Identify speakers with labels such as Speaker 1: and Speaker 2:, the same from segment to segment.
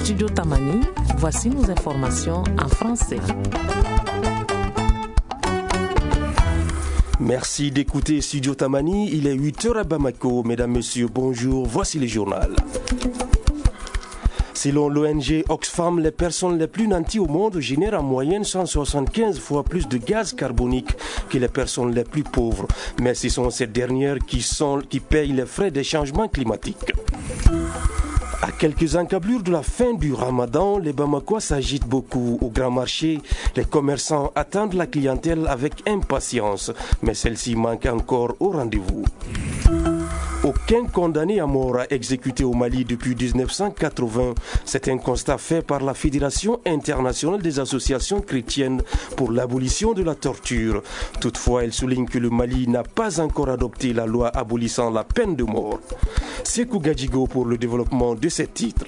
Speaker 1: Studio Tamani, voici nos informations en français.
Speaker 2: Merci d'écouter Studio Tamani, il est 8h à Bamako. Mesdames, Messieurs, bonjour, voici les journaux. Selon l'ONG Oxfam, les personnes les plus nanties au monde génèrent en moyenne 175 fois plus de gaz carbonique que les personnes les plus pauvres. Mais ce sont ces dernières qui payent les frais des changements climatiques. À quelques encablures de la fin du Ramadan, les Bamakois s'agitent beaucoup. Au grand marché, les commerçants attendent la clientèle avec impatience, mais celle-ci manque encore au rendez-vous. Aucun condamné à mort a exécuté au Mali depuis 1980. C'est un constat fait par la Fédération internationale des associations chrétiennes pour l'abolition de la torture. Toutefois, elle souligne que le Mali n'a pas encore adopté la loi abolissant la peine de mort. Sekou Gadjigo pour le développement de ces titres.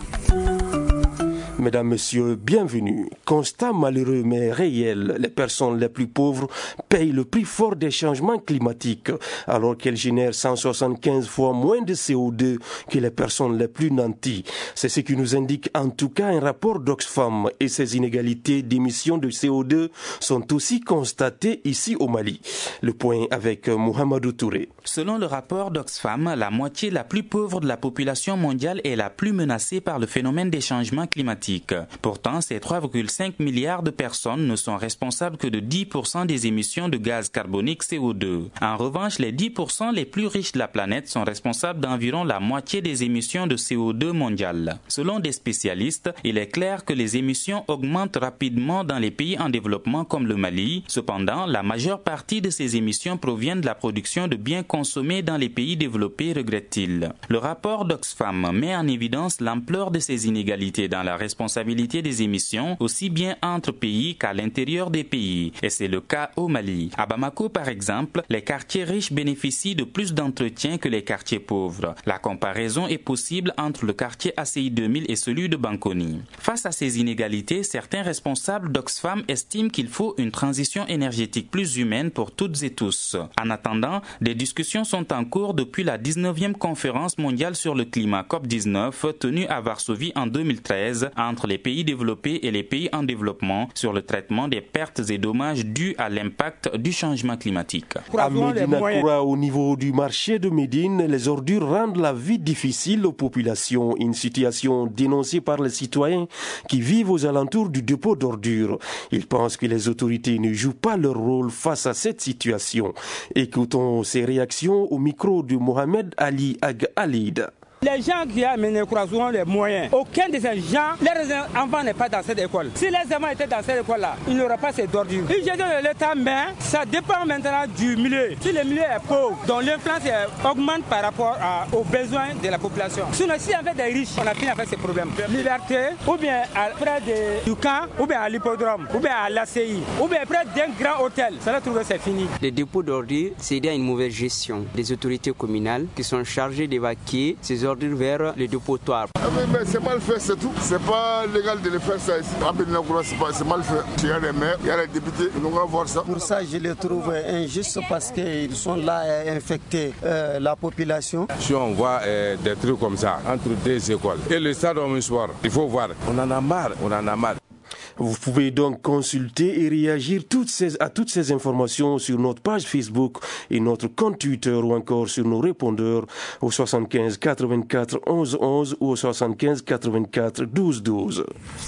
Speaker 2: Mesdames, Messieurs, bienvenue. Constat malheureux mais réel, les personnes les plus pauvres payent le prix fort des changements climatiques alors qu'elles génèrent 175 fois moins de CO2 que les personnes les plus nanties. C'est ce qui nous indique en tout cas un rapport d'Oxfam et ces inégalités d'émissions de CO2 sont aussi constatées ici au Mali. Le point avec Mohamedou Touré.
Speaker 3: Selon le rapport d'Oxfam, la moitié la plus pauvre de la population mondiale est la plus menacée par le phénomène des changements climatiques. Pourtant, ces 3,5 milliards de personnes ne sont responsables que de 10% des émissions de gaz carbonique CO2. En revanche, les 10% les plus riches de la planète sont responsables d'environ la moitié des émissions de CO2 mondiales. Selon des spécialistes, il est clair que les émissions augmentent rapidement dans les pays en développement comme le Mali. Cependant, la majeure partie de ces émissions proviennent de la production de biens consommés dans les pays développés, regrette-t-il. Le rapport d'Oxfam met en évidence l'ampleur de ces inégalités dans la responsabilité des émissions, aussi bien entre pays qu'à l'intérieur des pays. Et c'est le cas au Mali. À Bamako, par exemple, les quartiers riches bénéficient de plus d'entretien que les quartiers pauvres. La comparaison est possible entre le quartier ACI 2000 et celui de Bankoni. Face à ces inégalités, certains responsables d'Oxfam estiment qu'il faut une transition énergétique plus humaine pour toutes et tous. En attendant, des discussions sont en cours depuis la 19e conférence mondiale sur le climat COP19 tenue à Varsovie en 2013 entre les pays développés et les pays en développement sur le traitement des pertes et dommages dus à l'impact du changement climatique.
Speaker 2: À Médina Koura, au niveau du marché de Médine, les ordures rendent la vie difficile aux populations. Une situation dénoncée par les citoyens qui vivent aux alentours du dépôt d'ordures. Ils pensent que les autorités ne jouent pas leur rôle face à cette situation. Écoutons ces réactions au micro de Mohamed Ali Ag Alid.
Speaker 4: Les gens qui amènent souvent les moyens. Aucun de ces gens, leurs enfants n'est pas dans cette école. Si les enfants étaient dans cette école-là, il n'y aurait pas ces ordures. Ils jettent de l'État, mais ça dépend maintenant du milieu. Si le milieu est pauvre, donc l'influence augmente par rapport aux besoins de la population. Sinon, si on fait des riches, on a fini avec ces problèmes. Liberté, ou bien près du camp, ou bien à l'hippodrome, ou bien à l'ACI, ou bien près d'un grand hôtel. Ça va trouver, c'est fini.
Speaker 5: Les dépôts d'ordures, c'est lié à une mauvaise gestion des autorités communales qui sont chargées d'évacuer ces ordures vers les dépotoirs.
Speaker 6: Mais c'est mal fait, c'est tout. C'est pas légal de le faire ça ici. C'est mal fait. Il y a les maires, il y a les députés, on va voir ça.
Speaker 7: Pour ça, je les trouve injustes parce qu'ils sont là à infecter la population.
Speaker 8: Si on voit des trucs comme ça entre deux écoles et le stade au soir, il faut voir. On en a marre.
Speaker 2: Vous pouvez donc consulter et réagir à toutes ces informations sur notre page Facebook et notre compte Twitter ou encore sur nos répondeurs au 75 84 11 11 ou au 75 84 12 12.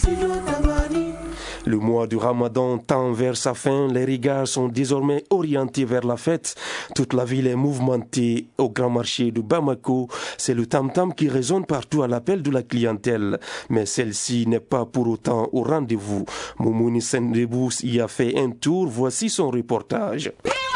Speaker 2: Le mois du Ramadan tend vers sa fin, les regards sont désormais orientés vers la fête. Toute la ville est mouvementée. Au grand marché de Bamako, c'est le tam-tam qui résonne partout à l'appel de la clientèle. Mais celle-ci n'est pas pour autant au rendez-vous. Moumouni Sendebous y a fait un tour, voici son reportage.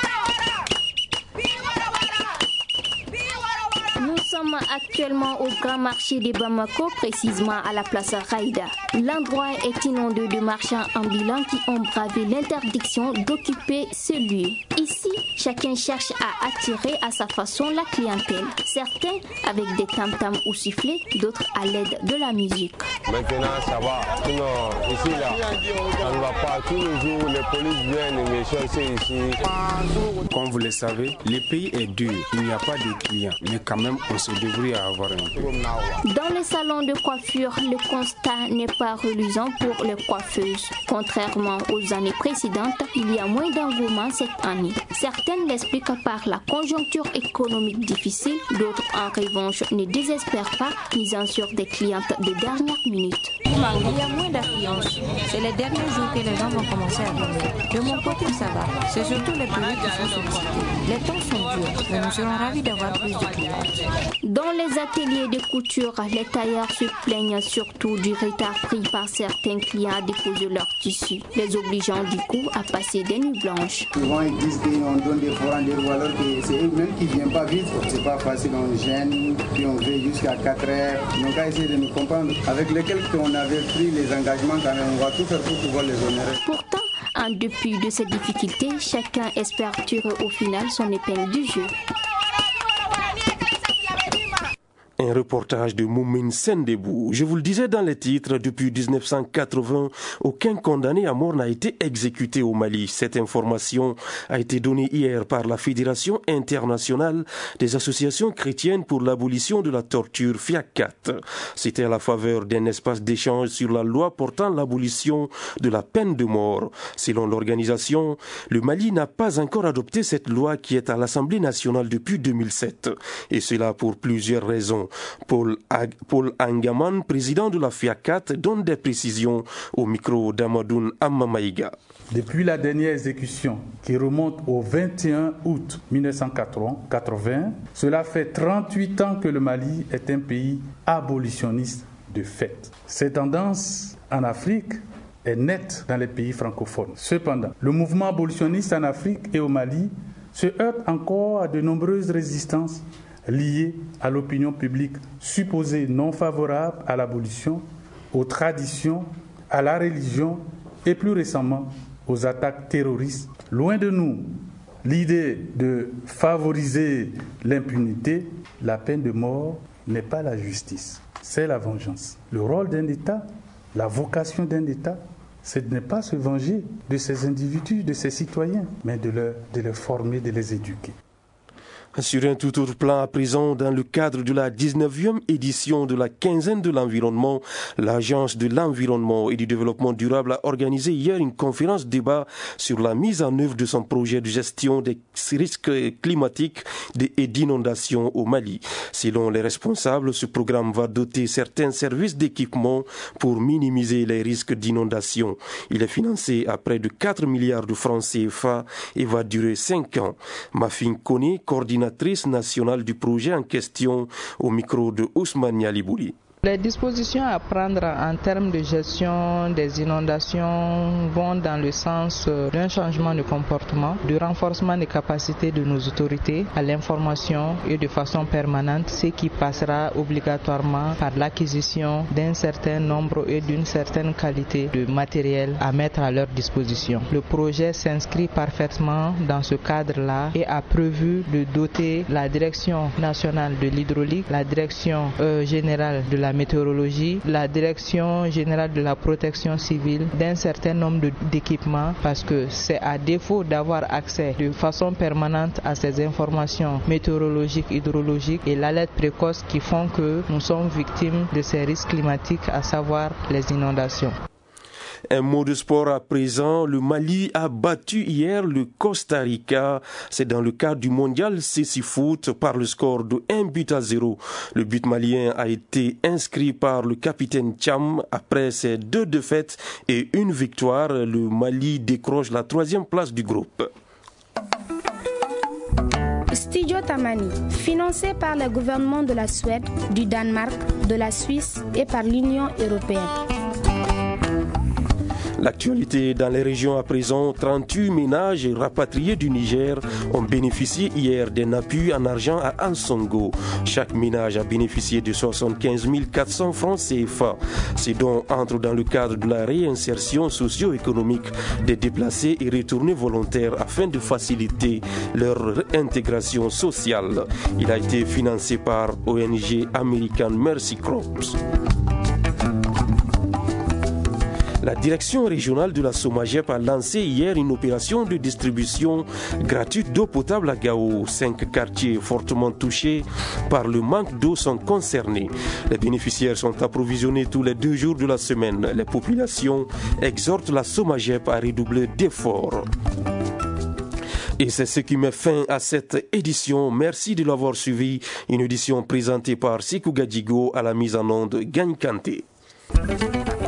Speaker 9: Actuellement au grand marché de Bamako, précisément à la place Raïda. L'endroit est inondé de marchands ambulants qui ont bravé l'interdiction d'occuper ce lieu. Ici, chacun cherche à attirer à sa façon la clientèle. Certains avec des tam-tams ou sifflets, d'autres à l'aide de la musique.
Speaker 10: Maintenant ça va, sinon ici là, on ne va pas tous les jours, les polices viennent me chercher ici.
Speaker 11: Comme vous le savez, le pays est dur, il n'y a pas de clients, mais quand même on se débrouille à avoir un peu.
Speaker 9: Dans les salons de coiffure, le constat n'est pas reluisant pour les coiffeuses. Contrairement aux années précédentes, il y a moins d'engouement cette année. Certaines l'expliquent par la conjoncture économique difficile, d'autres en revanche ne désespèrent pas, misant sur des clientes de dernière minute.
Speaker 12: Il y a moins d'affluence. C'est les derniers jours que les gens vont commencer à venir. De mon côté, ça va. C'est surtout les pays qui sont sollicités. Les temps sont durs, mais nous serons ravis d'avoir plus de clients.
Speaker 9: Dans les ateliers de couture, les tailleurs se plaignent surtout du retard pris par certains clients à déposer leurs tissus, les obligeant du coup à passer des nuits blanches.
Speaker 13: Souvent ils disent qu'on donne des fours rendez-vous alors que c'est eux-mêmes qui ne viennent pas vite. C'est pas facile, on gêne, puis on veut jusqu'à 4 heures. Donc à essayer de nous comprendre, avec lesquels on avait pris les engagements quand même, on va tout faire pour pouvoir les honorer.
Speaker 9: Pourtant, en dépit de ces difficultés, chacun espère tirer au final son épingle du jeu.
Speaker 2: Un reportage de Moumine Sendebou. Je vous le disais dans les titres, depuis 1980, aucun condamné à mort n'a été exécuté au Mali. Cette information a été donnée hier par la Fédération internationale des associations chrétiennes pour l'abolition de la torture, FIACAT. C'était à la faveur d'un espace d'échange sur la loi portant l'abolition de la peine de mort. Selon l'organisation, le Mali n'a pas encore adopté cette loi qui est à l'Assemblée nationale depuis 2007. Et cela pour plusieurs raisons. Paul Angaman, président de la FIACAT, donne des précisions au micro d'Amadoun Ammamaïga.
Speaker 14: Depuis la dernière exécution, qui remonte au 21 août 1980, cela fait 38 ans que le Mali est un pays abolitionniste de fait. Cette tendance en Afrique est nette dans les pays francophones. Cependant, le mouvement abolitionniste en Afrique et au Mali se heurte encore à de nombreuses résistances liées à l'opinion publique supposée non favorable à l'abolition, aux traditions, à la religion et plus récemment aux attaques terroristes. Loin de nous l'idée de favoriser l'impunité. La peine de mort n'est pas la justice, c'est la vengeance. Le rôle d'un État, la vocation d'un État, ce n'est pas se venger de ces individus, de ces citoyens, mais de les former, de les éduquer.
Speaker 2: Sur un tout autre plan, à présent, dans le cadre de la 19e édition de la quinzaine de l'environnement, l'Agence de l'environnement et du développement durable a organisé hier une conférence débat sur la mise en œuvre de son projet de gestion des risques climatiques et d'inondations au Mali. Selon les responsables, ce programme va doter certains services d'équipement pour minimiser les risques d'inondation. Il est financé à près de 4 milliards de francs CFA et va durer 5 ans. Mafin Kone, coordinatrice nationale du projet en question, au micro de Ousmane Yalibouli.
Speaker 15: Les dispositions à prendre en termes de gestion des inondations vont dans le sens d'un changement de comportement, de renforcement des capacités de nos autorités à l'information et de façon permanente, ce qui passera obligatoirement par l'acquisition d'un certain nombre et d'une certaine qualité de matériel à mettre à leur disposition. Le projet s'inscrit parfaitement dans ce cadre-là et a prévu de doter la Direction nationale de l'hydraulique, la Direction générale de la météorologie, la Direction générale de la protection civile d'un certain nombre d'équipements, parce que c'est à défaut d'avoir accès de façon permanente à ces informations météorologiques, hydrologiques et l'alerte précoce qui font que nous sommes victimes de ces risques climatiques, à savoir les inondations.
Speaker 2: Un mot de sport à présent. Le Mali a battu hier le Costa Rica. C'est dans le cadre du mondial Cécifoot par le score de 1-0. Le but malien a été inscrit par le capitaine Cham. Après ces 2 défaites et 1 victoire, le Mali décroche la 3e place du groupe.
Speaker 16: Studio Tamani, financé par le gouvernement de la Suède, du Danemark, de la Suisse et par l'Union européenne.
Speaker 2: L'actualité dans les régions à présent, 38 ménages rapatriés du Niger ont bénéficié hier d'un appui en argent à Ansongo. Chaque ménage a bénéficié de 75 400 francs CFA. Ces dons entrent dans le cadre de la réinsertion socio-économique des déplacés et retournés volontaires afin de faciliter leur intégration sociale. Il a été financé par ONG American Mercy Corps. La direction régionale de la SOMAGEP a lancé hier une opération de distribution gratuite d'eau potable à Gao. 5 quartiers fortement touchés par le manque d'eau sont concernés. Les bénéficiaires sont approvisionnés tous les 2 jours de la semaine. Les populations exhortent la SOMAGEP à redoubler d'efforts. Et c'est ce qui met fin à cette édition. Merci de l'avoir suivi. Une édition présentée par Sikou Gadjigo à la mise en onde Gagne Kanté.